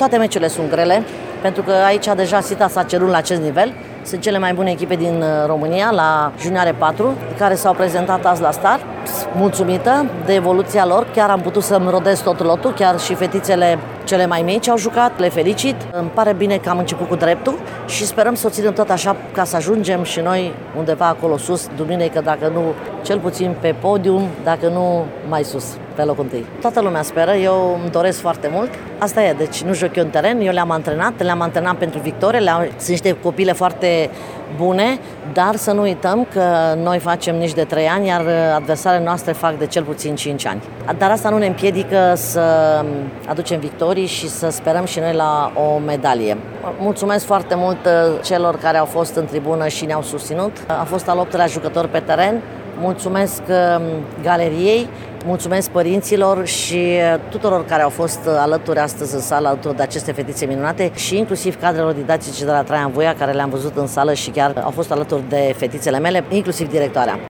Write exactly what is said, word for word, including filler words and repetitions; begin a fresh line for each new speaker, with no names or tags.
Toate meciurile sunt grele, pentru că aici deja Sita s-a cerut la acest nivel. Sunt cele mai bune echipe din România, la Junioare patru, care s-au prezentat azi la start. Mulțumită de evoluția lor, chiar am putut să-mi rodez tot lotul, chiar și fetițele cele mai mici au jucat, le felicit. Îmi pare bine că am început cu dreptul și sperăm să o ținem tot așa ca să ajungem și noi undeva acolo sus, duminică, dacă nu cel puțin pe podium, dacă nu mai sus, pe locul întâi. Toată lumea speră, eu îmi doresc foarte mult. Asta e, deci nu joc eu în teren, eu le-am antrenat, le-am antrenat pentru victorie, le-am, sunt niște copile foarte bune, dar să nu uităm că noi facem nici de trei ani, iar adversarele noastre fac de cel puțin cinci ani. Dar asta nu ne împiedică să aducem victorii și să sperăm și noi la o medalie. Mulțumesc foarte mult celor care au fost în tribună și ne-au susținut. A fost al optulea jucător pe teren. Mulțumesc galeriei, mulțumesc părinților și tuturor care au fost alături astăzi în sală, alături de aceste fetițe minunate și inclusiv cadrelor didactice de la Traian Voia, care le-am văzut în sală și chiar au fost alături de fetițele mele, inclusiv directoarea.